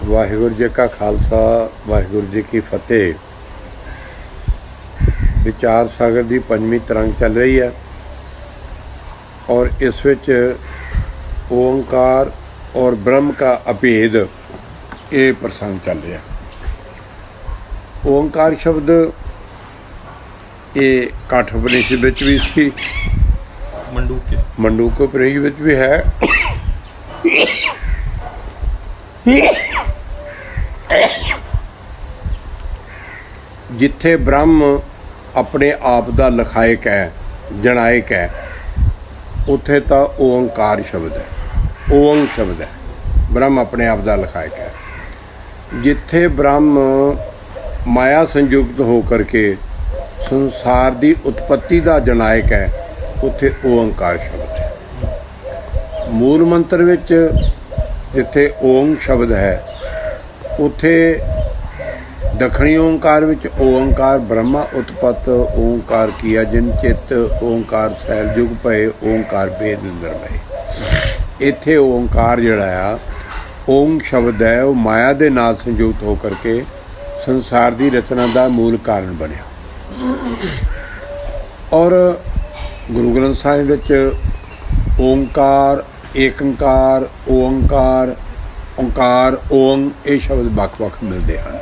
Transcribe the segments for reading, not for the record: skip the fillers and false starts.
ਵਾਹਿਗੁਰੂ ਜੀ ਕਾ ਖਾਲਸਾ ਵਾਹਿਗੁਰੂ ਜੀ ਕੀ ਫਤਿਹ। ਵਿਚਾਰ ਸਾਗਰ ਦੀ ਪੰਜਵੀਂ ਤਰੰਗ ਚੱਲ ਰਹੀ ਹੈ और इस विच ओंकार और ब्रह्म का अभेद ये प्रसंग चल रहा। ओंकार शब्द ये काठ उपनिषद विच भी सी, मंडूक उपनिषद विच भी है, जिथे ब्रह्म अपने आप दा लखायक है, जनायक है, उत्थे तो ओंकार शब्द है, ओंग शब्द है। ब्रह्म अपने आप का लखायक है। जिथे ब्रह्म माया संयुक्त होकर के संसार की उत्पत्ति का जनायक है, उत्थे ओंकार शब्द है। मूल मंत्र विच जिथे ओंग शब्द है, उत्थे दखणी ओंकार विच ओंकार ब्रह्मा उत्पत्त ओंकार किया जिन चित ओंकार सैल जुग भए ओंकार बेद निर्भय। इत्थे ओंकार जिहड़ा आ ओंग शब्द है, वो माया दे नाल संयुक्त होकर के संसार की रचना का मूल कारण बनिया। और गुरु ग्रंथ साहिब विच ओंकार, एकंकार, ओंकार, ओंकार, ओंग ये शब्द वख-वख मिलते हैं।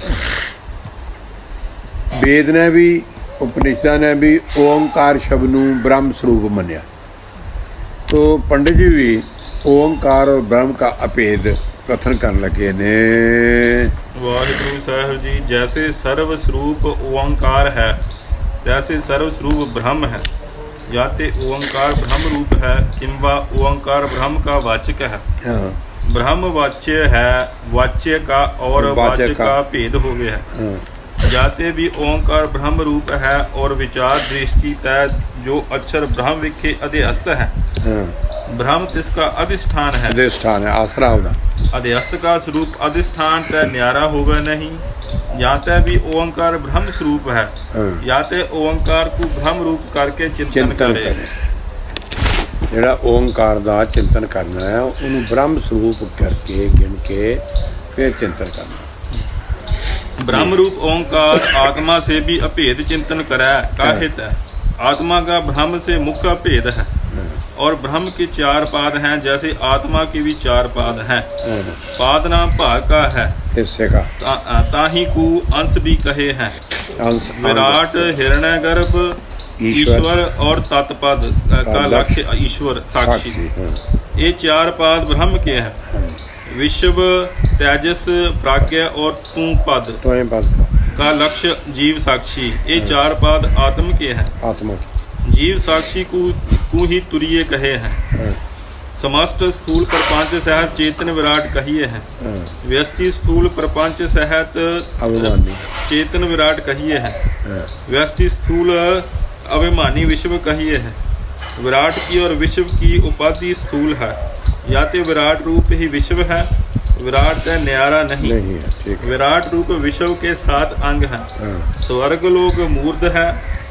वेद ने भी उपनिषद ने भी ओंकार शब्द नूं ब्रह्म स्वरूप मनिया। तो पंडित जी भी ओंकार और ब्रह्म का अभेद कथन कर लगे ने। वाहिगुरु साहिब जी, जैसे सर्व स्वरूप ओंकार है, तैसे सर्व स्वरूप ब्रह्म है। या ते ओंकार ब्रह्म रूप है, किंवा ओंकार ब्रह्म का वाचक है। ब्रह्म वाच्य है, वाच्य का और वाचक का भेद हो गया है। जाते भी ओंकार ब्रह्म रूप है और विचार दृष्टि तय जो अक्षर ब्रह्म विखे अध्यस्त है। ब्रह्म तिसका अधिष्ठान है, अधिष्ठान है, आसरा होगा। अध्यस्त का स्वरूप अधिष्ठान तय न्यारा होगा नहीं। जाते भी ओंकार ब्रह्म स्वरूप है, जाते ओंकार को ब्रह्म रूप करके चिंतन करे। जिहड़ा ओंकार का चिंतन करना है, उन्होंने ब्रह्म स्वरूप करके गिन के फिर चिंतन करना। ब्रह्म रूप ओंकार आत्मा से भी अभेद चिंतन करे काहित है। आत्मा का ब्रह्म से मुख्य अभेद है। और ब्रह्म के चार पाद हैं, जैसे आत्मा के भी चार पाद हैं। पाद नाम भाग का है, हिस्से का, ताही को अंश भी कहे हैं। विराट, हिरण्यगर्भ, ईश्वर और तत्पद का लक्ष्य ईश्वर साक्षी। ये चार पाद ब्रह्म के हैं। विश्व, तेजस, प्राज्ञ और तू पद का लक्ष्य जीव साक्षी। ये चार पाद आत्म के हैं। आत्मा जीव साक्षी को ही तुरीय कहे हैं। समस्त स्थूल प्रपंच सहित चेतन विराट कहिए हैं। व्यष्टि स्थूल प्रपंच सहित चेतन विराट कहिए हैं। व्यष्टि स्थूल अभिमानी विश्व कहिए है। विराट की और विश्व की उपाधि स्थूल है। या तो विराट रूप ही विश्व है, विराट है न्यारा नहीं है। विराट रूप विश्व के 7 अंग हैं। स्वर्ग लोक मूर्ध है,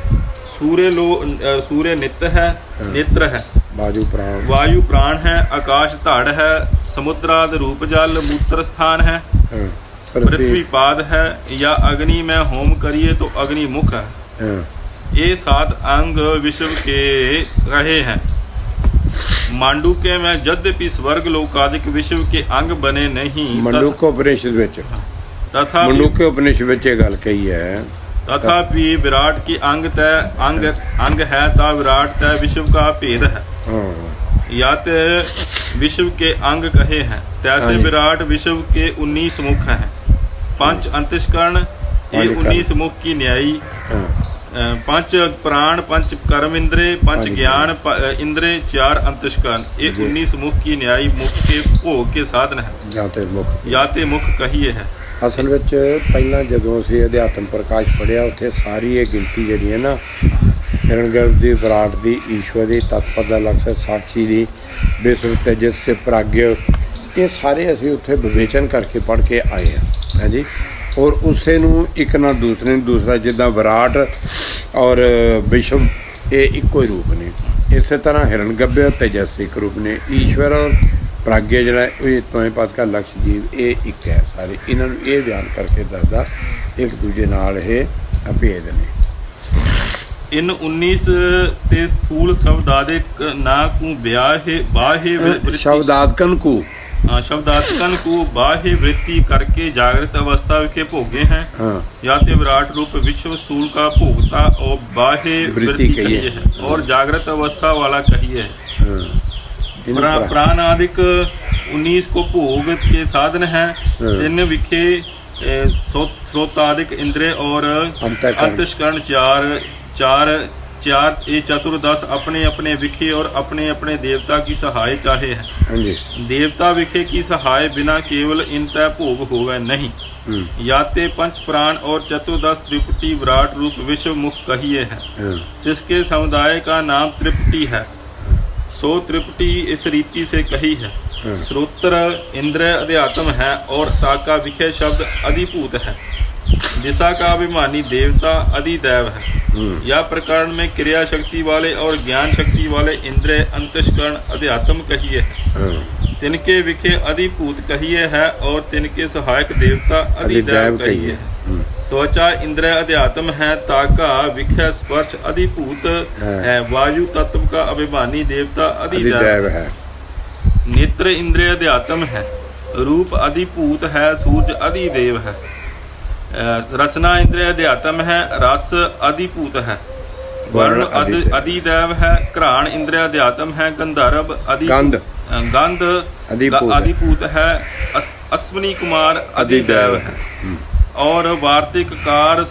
सूर्य नित्य है, नेत्र है, वायु प्राण है, आकाश धड़ है, समुद्रादि रूप जल मूत्र स्थान है, पृथ्वी पाद है। या अग्नि में होम करिए तो अग्नि मुख है। ये 7 अंग विश्व के रहे हैं। मांडूक्य में यद्यपि स्वर्ग लोकादिक विश्व के अंग बने नहीं। मंडूक उपनिषद विच तथा मंडूक उपनिषद विच ये गल कही है। तथापि विराट की अंग है ता विराट तय विश्व का भेद है। या ते विश्व के अंग कहे हैं, तैसे विराट विश्व के 19 मुख हैं। 5 अंतस्करण ये 19 मुख की न्यायी। 5 प्राण, 5 कर्म इंद्रे, 5 ज्ञान इंद्रे, 4 अंतस्करण ये 19 मुख की न्यायी मुख के भोग के साधन है। जाते मुख कहिए है। असल में पहला जदों असीं अध्यात्म प्रकाश पढ़िया, उत्थे सारी ये गिनती जिहड़ी है ना, हिरण्यगर्भ दी, विराट दी, ईश्वर दी, तत्पद दा लक्ष्य साक्षी दी, विश्व तेजस से प्राज्ञ, ये सारे असीं उत्थे विवेचन करके पढ़ के आए हैं। है जी। और उसे नूं एक ना दूसरे नूं दूसरा, जिद्दां विराट और विश्व ये इक्को ही रूप ने। इस तरह हिरण्यगर्भ तेजस एक रूप ने, ईश्वर और ਪ੍ਰਾਗਿਆ ਜਿਹੜਾ ਇਹ ਤੋਏ ਪਦ ਕਾ ਲਕਸ਼ ਜੀਵ ਇਹ ਇੱਕ ਹੈ। ਸਾਰੇ ਇਹਨਾਂ ਨੂੰ ਇਹ ਬਿਆਨ ਕਰਕੇ ਦੱਸਦਾ ਇੱਕ ਦੂਜੇ ਨਾਲ ਇਹ ਅਭੇਦ ਨੇ। इन 19 ते स्थूल शब्दादिक ना को ब्याहे बाहे शब्दादकन को शब्दात्कन को बाह्य वृत्ति करके जागृत अवस्था के भोगे हैं। या तो विराट रूप विश्व स्थूल का भोगता और बाह्य वृत्ति कहिए है और जागृत अवस्था वाला कहिए है। प्राण आदिक 19 को भोग के साधन है। तीन विखे स्रोतादिक इंद्रिय और अंतस्करण चार ये चतुर्दश अपने अपने विखे और अपने अपने देवता की सहाय चाहे है। देवता विखे की सहाय बिना केवल इनता भोग होवे नहीं। याते पंच प्राण और चतुर्दश त्रिपुटी विराट रूप विश्व मुख कहिए है, जिसके समुदाय का नाम त्रिपुटी है। सो त्रिपुटी इस रीति से कही है। श्रोत्र इंद्र अध्यात्म है और ताका विखे शब्द अधिभूत है। दिशा का अभिमानी देवता अधिदैव है। या प्रकरण में क्रिया शक्ति वाले और ज्ञान शक्ति वाले इंद्रिय अंतस्करण अध्यात्म कहिए है। तिनके विखे अधिभूत कहिए है और तिनके सहायक देवता अधिदैव कहिए है। त्वचा इंद्रिय अध्यात्म है, ताका विखे स्पर्श अधिभूत है। वायु तत्व का अभिमानी देवता अधिदैव है। नेत्र इंद्रिय अध्यात्म है, रूप अधिभूत है, सूर्य अधिदेव है। रसना इंद्रिय अध्यात्म है, रस अधिभूत है। वर्ण अधिदैव है। घ्राण इंद्रिय अध्यात्म है, गंधर्व गंध अधिभूत है। अश्विनी कुमार अधिदैव है। और वार्तिक कार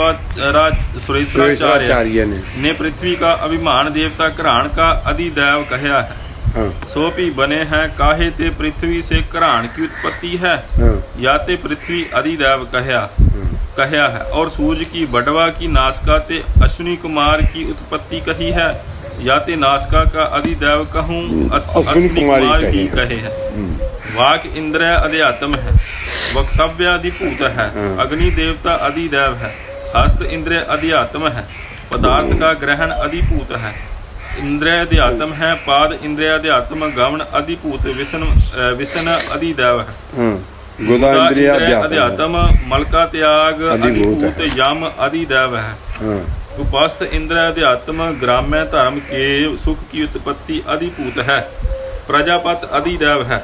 सुरेश्वराचार्य ने पृथ्वी का अभिमान देवता घ्राण का अधिदैव कहया है। सो भी बने हैं काहे ते पृथ्वी से घ्राण की उत्पत्ति है। या ते पृथ्वी अधिदैव कहया है। और सूर्य की बडवा की नासिका ते अश्विनी कुमार की उत्पत्ति कही है। या ते नासिका का अधिदैव कहूँ अश्विनी कुमार ही कहे है। वाक इंद्रिय अध्यात्म है, वक्तव्य अधिभूत है। अग्नि देवता अधिदैव है। हस्त इंद्रिय अध्यात्म है, पदार्थ का ग्रहण अधिभूत है। इंद्रिय अध्यात्म है, पाद इंद्रिय अध्यात्म गमन अधिभूत विसन अधिदैव है। गुदा इंद्रिय अध्यात्म मलका त्याग अधिभूत यम अधिदैव है। उपस्थ इंद्रिय अध्यात्म ग्राम्य धर्म के सुख की उत्पत्ति अधिभूत है। प्रजापत अधिदैव है।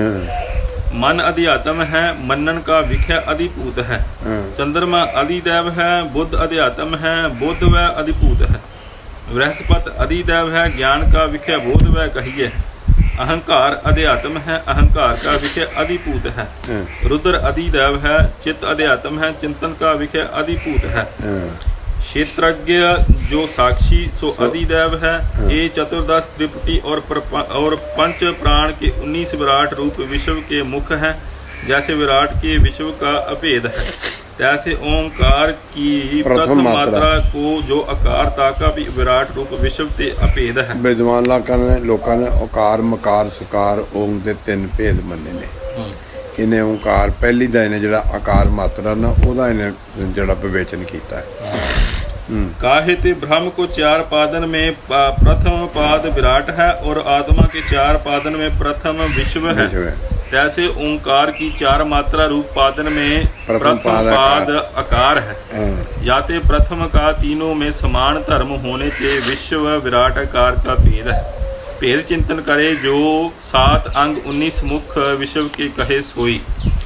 मन अध्यात्म है, मनन का विषय अधिभूत है। चंद्रमा अधिदैव है। बुद्ध अध्यात्म है, बुद्ध व अधिभूत है। बृहस्पति अधिदैव है, ज्ञान का विषय बोध व कहिए है। अहंकार अध्यात्म है, अहंकार का विषय अधिभूत है। रुद्र अधिदैव है। चित्त अध्यात्म है, चिंतन का विषय अधिभूत है। क्षेत्रज्ञ जो साक्षी सो अधिदैव है। ये चतुर्दश त्रिपुटी और पंच प्राण के 19 विराट रूप विश्व के मुख हैं। जैसे विराट के विश्व का अभेद है, तैसे ओंकार की प्रथम मात्रा को जो आकार ताका भी विराट रूप विश्व ते अभेद है। विद्वान लोगों ने ओकार मकार सकार ओम दे 3 भेद मन्ने ने। इन्हें ओंकार पहली दा इन्हें जड़ा आकार मात्रा ना ओदा इन्हें जड़ा विवेचन किया है। काहे ते ब्रह्म को 4 पादन में प्रथम पाद विराट है और आत्मा के 4 पादन में प्रथम विश्व है। जैसे ओंकार की 4 मात्रा रूप पादन में प्रथम पाद आकार है। याते प्रथम का तीनों में समान धर्म होने से विश्व विराट आकार का भेद है। भेद चिंतन करे जो 7 अंग 19 मुख विश्व के कहे सोई।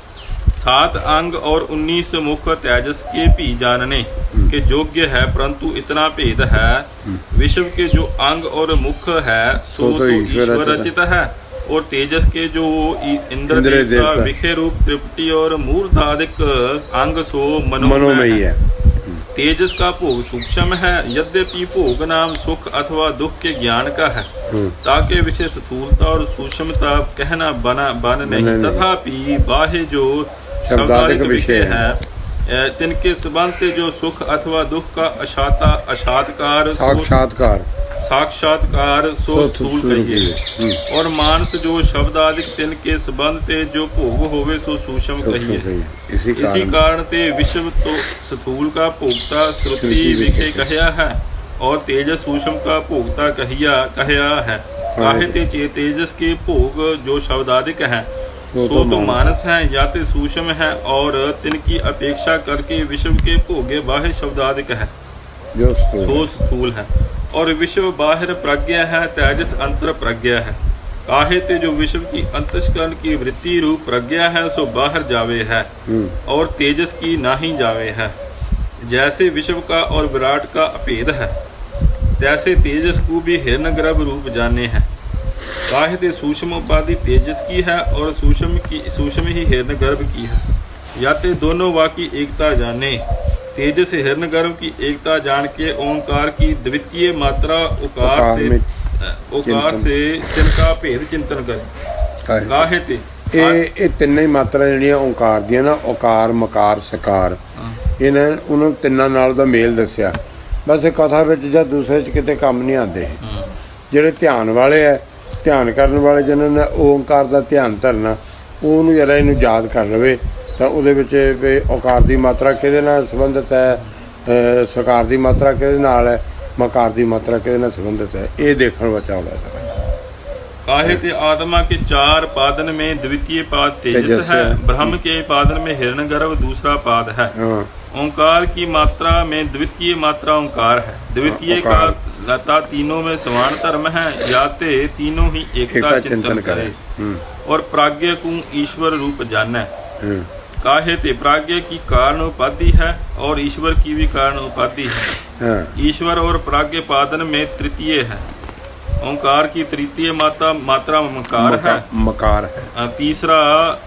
7 अंग और 19 मुख तेजस के भी जानने के योग्य है, परंतु इतना भेद है। विश्व के जो अंग और मुख है सो तो ईश्वर रचित है। और तेजस के जो इंद्र देवता विखे रूप त्रिपुटी और मूर्धादिक अंग सो मनोमय है। तेजस का भोग सूक्ष्म है, यद्यपि भोग नाम सुख अथवा दुख के ज्ञान का है, ताकि विषय स्थूलता और सूक्ष्मता कहना बन नहीं। तथापि बाह्य जो शब्दादिक विषय है तिनके संबंध से जो सुख अथवा दुख का साक्षात्कार सो स्थूल कहिए। और मानस जो शब्दादिक तिनके संबंध से जो भोग होवे सो सूक्ष्म कहिए। इसी कारण ते विश्व तो स्थूल का भोक्ता श्रुति विखे कहया है और तेजस सूक्ष्म का भोक्ता कहया है। काहे ते तेजस के भोग जो शब्दादिक है सो तो मानस है या ते सूक्ष्म है और तिनकी अपेक्षा करके विश्व के भोगे बाह्य शब्दादिक है सो स्थूल है और विश्व बाहिर प्रज्ञा है तेजस अंतर प्रज्ञा है काहे ते जो विश्व की अंतस्करण की वृत्ति रूप प्रज्ञा है सो बाहर जावे है और तेजस की नाही जावे है। जैसे विश्व का और विराट का अभेद है तैसे तेजस को भी हिरण्यगर्भ रूप जाने हैं। काहे ते सूक्ष्म उपाधि तेजस की है और सूक्ष्म ही हिरण्यगर्भ की है या ते दोनों वाकी एकता जाने। तेजस हिरण्यगर्भ की एकता जान के ओंकार की द्वितीय मात्रा ओकार से तिनका भेद चिंतन करे। काहे ते ਇਹ ਤਿੰਨੇ ਹੀ ਮਾਤਰਾ ਜਿਹੜੀਆਂ ਓਂਕਾਰ ਦੀਆਂ ਨਾ ਓਕਾਰ ਮਕਾਰ ਸਕਾਰ ਇਹਨਾਂ ਉਹਨਾਂ ਤਿੰਨਾਂ ਨਾਲ ਦਾ ਮੇਲ ਦੱਸਿਆ। ਬਸ ਇਹ ਕਥਾ ਵਿੱਚ ਜਾਂ ਦੂਸਰੇ 'ਚ ਕਿਤੇ ਕੰਮ ਨਹੀਂ ਆਉਂਦੇ। ਜਿਹੜੇ ਧਿਆਨ ਵਾਲੇ ਹੈ ਧਿਆਨ ਕਰਨ ਵਾਲੇ ਜਿਹਨਾਂ ਨੇ ਓਂਕਾਰ ਦਾ ਧਿਆਨ ਧਰਨਾ ਉਹਨੂੰ ਜਰਾ ਇਹਨੂੰ ਯਾਦ ਕਰ ਲਵੇ ਤਾਂ ਉਹਦੇ ਵਿੱਚ ਵੀ ਓਕਾਰ ਦੀ ਮਾਤਰਾ ਕਿਹਦੇ ਨਾਲ ਸੰਬੰਧਿਤ ਹੈ ਸਕਾਰ ਦੀ ਮਾਤਰਾ ਕਿਹਦੇ ਨਾਲ ਹੈ मकार की मात्रा के संबंधित है ये देखने बचाव है। काहे ते आत्मा के चार पादन में द्वितीय पाद तेजस है ब्रह्म के पादन में हिरण्यगर्भ दूसरा पाद है। ओंकार की मात्रा में द्वितीय मात्रा ओंकार है। द्वितीय का लता तीनों में समान धर्म है जाते तीनों ही एकता चिंतन करे और प्राज्ञ को ईश्वर रूप जाने। काहे ते प्राज्ञ की कारण उपाधि है और ईश्वर की भी कारण उपाधि है। ईश्वर और प्राज्ञ पादन में तृतीय है। ओंकार की तृतीय मात्रा मकार है। तीसरा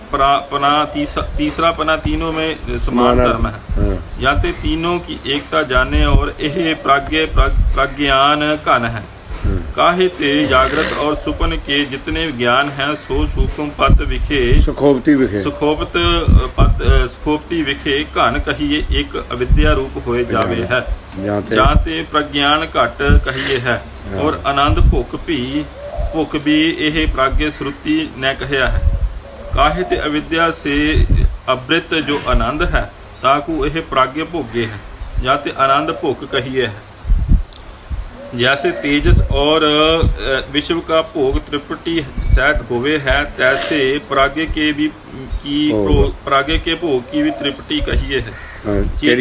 पना तीनों में समान धर्म है याते तीनों की एकता जाने और यह प्रज्ञान घन है। काहे ते जागृत और सुपन के जितने ज्ञान हैं सो सूक्ष्म पद विखे सुखोपति विखे घन कहिए एक अविद्या रूप होए जावे है। जाते प्रज्ञान घट कहिए है और आनंद भुख भी यह प्राज्ञ श्रुति ने कहा है। काहे ते अविद्या से अवृत जो आनंद है ताकू यह प्राज्ञ भोगे है जाते आनंद भुख कहिए है। जैसे तेजस और विश्व का भोग त्रिपुटी सहित होवे है तैसे प्राज्ञ के भोग की भी त्रिपुटी कहिए है।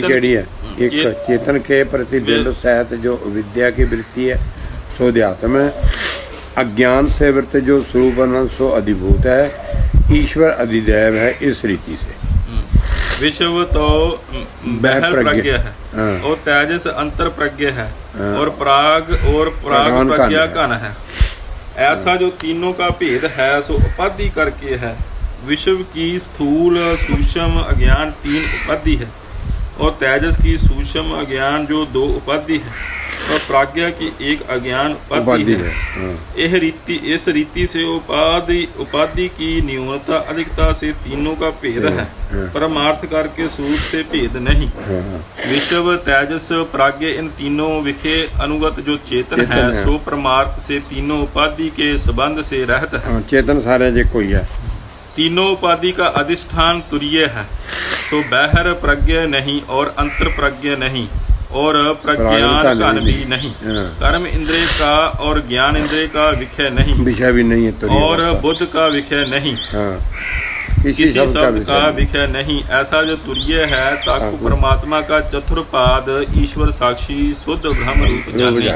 चेतन के प्रतिबिंब सहित जो विद्या की वृत्ति है सो अध्यात्म है। अज्ञान से वृत्त जो स्वरूप अनंत सो अधिभूत है ईश्वर अधिदैव है। इस रीति से विश्व तो बहर प्रज्ञा है और तेजस अंतर प्रज्ञा है और प्राग प्रज्ञा घन है। ऐसा जो तीनों का भेद है सो उपाधि करके है। विश्व की स्थूल सूक्ष्म अज्ञान तीन उपाधि है और तेजस की सूक्ष्म अज्ञान जो दो उपाधि है और प्राज्ञा की एक अज्ञान उपाधि है। यह रीति इस रीति से उपाधि की न्यूनता अधिकता से तीनों का भेद है परमार्थ करके स्वरूप से भेद नहीं। विश्व तेजस प्राज्ञ इन तीनों विखे अनुगत जो चेतन है सो परमार्थ से तीनों उपाधि के संबंध से रहत है। चेतन सारे जे कोई है तीनों उपाधि का अधिष्ठान तुरीय है सो बाहर प्रज्ञ नहीं और अंतर प्रज्ञ नहीं और प्रज्ञान घन भी नहीं। कर्म इंद्रिय का और ज्ञान इंद्रिय का विषय नहीं है और बुद्ध का विषय नहीं किसी शब्द का विषय नहीं। ऐसा जो तुरीय है ताकू परमात्मा का चतुर्पाद ईश्वर साक्षी शुद्ध ब्रह्म रूप जाने।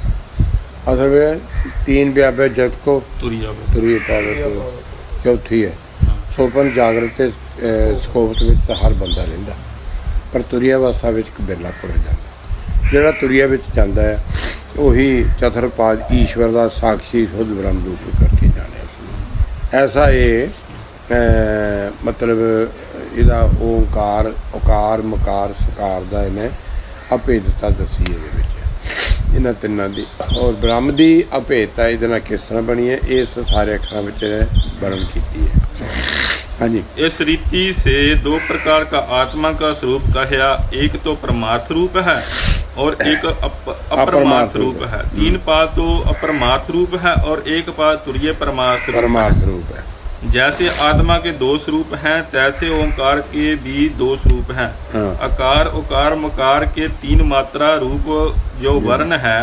असल में तीन व्यापक जगत को तुरीय पाद चौथी है सोपन जागृत स्कोप हर बंदा रहिंदा पर तुरीय अवस्था में बिरला पुर जाता। जोड़ा तुरीय जाता है वही चतुर्पाद ईश्वर का साक्षी शुद्ध ब्रह्म रूप करके जाने। ऐसा ये मतलब इहदा ओंकार उकार मकार सकार का इन्हें अभेदता दसी इन्होंने तिना की और ब्रह्म की अभेदता ये किस तरह बनी है इस सारे अखरों में वर्णन की है। हाँ जी इस रीति से दो प्रकार का आत्मा का स्वरूप कहा एक तो परमार्थ रूप है और एक अपरमार्थ रूप है। तीन पाद तो अपरमार्थ रूप है और एक पाद तुरीय परमार्थ रूप है। जैसे आत्मा के दो स्वरूप हैं तैसे ओंकार के भी दो स्वरूप हैं। अकार उकार मकार के तीन मात्रा रूप जो वर्ण है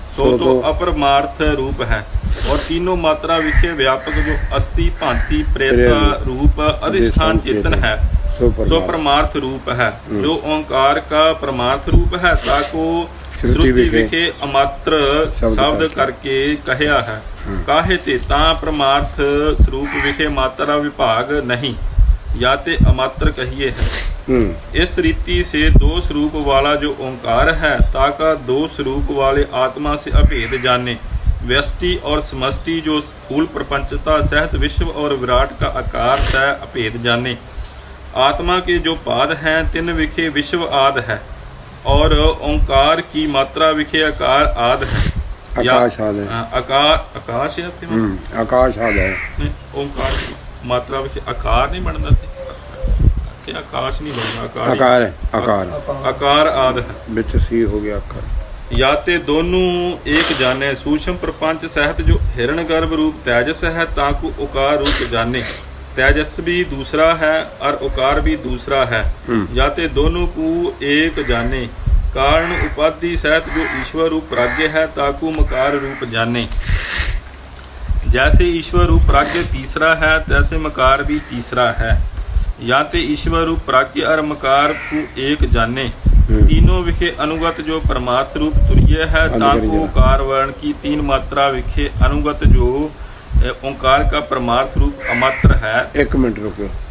सो तो अपरमार्थ रूप है। और तीनों मात्रा विखे व्यापक जो अस्थि भांति प्रेत रूप अधिष्ठान चेतन है सो परमार्थ रूप है। जो ओंकार का परमार्थ रूप है ताको श्रुति विखे अमात्र शब्द करके कहया है। काहे ते ता परमार्थ स्वरूप विखे मात्रा विभाग नहीं या ते अमात्र कहिए है। इस रीति से दो स्वरूप वाला जो ओंकार है ताका दो स्वरूप वाले आत्मा से अभेद जाने। व्यष्टि और समष्टि जो स्थूल प्रपंचता सहित विश्व और विराट का आकार सह अभेद जाने। आत्मा के जो पाद हैं तिन विखे विश्व आद है और ओंकार की मात्रा विखे आकार आद है। आकाश आद है। आकाश है आकाश आद है। ओंकार की मात्रा विखे आकार नहीं बनता कि आकाश नहीं बनता। आकार है। आकार आकार आद है। बिच सी हो गया आकार। या ते दोनों एक जाने। सूक्ष्म प्रपंच सहित जो हिरण गर्भ रूप तेजस है ताकू ओकार रूप जाने। तेजस भी दूसरा है और ओकार भी दूसरा है। या ते दोनों को एक जाने। कारण उपाधि सहित जो ईश्वर रूप प्राज्ञ है ताकू मकार रूप जाने। जैसे ईश्वर रूप प्राज्ञ तीसरा है तैसे मकार भी तीसरा है। या ते ईश्वर रूप प्राज्ञ और मकार को एक जाने। तीनों विखे अनुगत जो परमार्थ रूप तुर्य है ताको कार वर्ण की तीन मात्रा विखे अनुगत जो ओंकार का परमार्थ रूप अमात्र है। एक मिनट रुको।